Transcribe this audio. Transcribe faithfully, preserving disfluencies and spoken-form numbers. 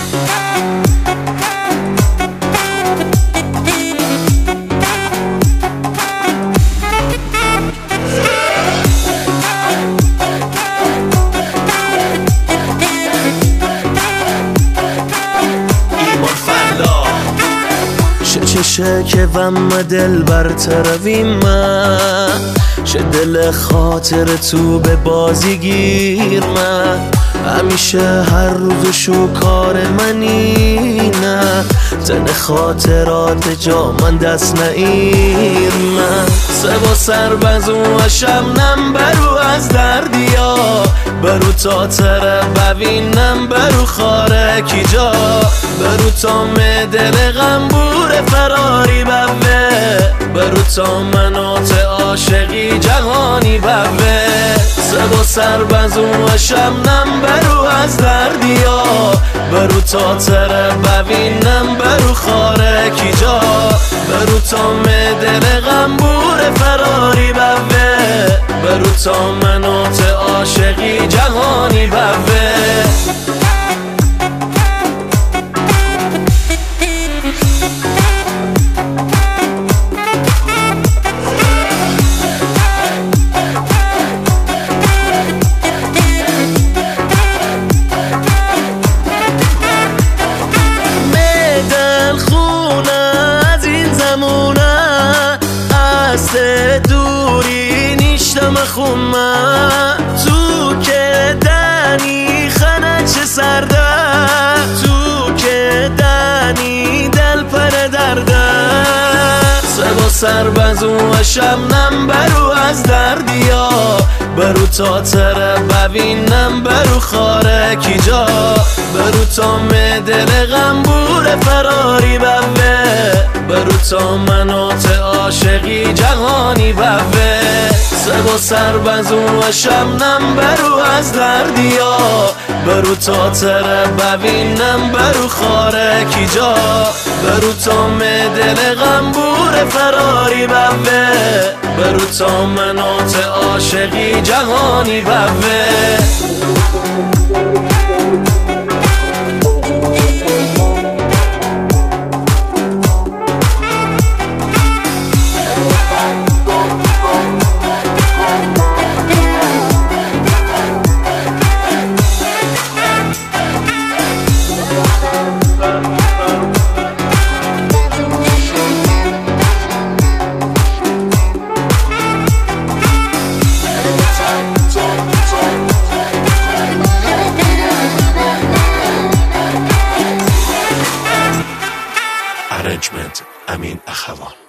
چه که وم دل بر ترویم من چه دل خاطر تو به بازی گیر من همیشه هر روز شو کار منی نه تن خاطرات جا من دست نگیر من سبا سر بزو و شمنم برو از دردیا برو تا تره ببینم برو خاره کی جا برو تا دل غمبور فراری بوه برو تا منات عاشقی جهانی بوه سبا سر بزو و شمنم برو از دردیا برو تا تره ببینم برو خاره کی جا برو تا دل غمبور فراری بوه برو تا منات عاشقی جهانی بوه دوری نیشتم خونه تو که دنی خنه چه سرده تو که دنی دل پر درده سبا سر بزو و شمنم برو از دردیا برو تا تره ببینم برو خاره کی جا برو تا دل غمبور فراری بوه برو تا منات عاشقی جهانی بوه سبا سر بزو و شمنم برو از دردیا برو تا تره ببینم برو خاره کی جا برو تا دل غمبور فراری بوه برو تا منات عاشقی جهانی بوه Arrangement Amin Akhavan.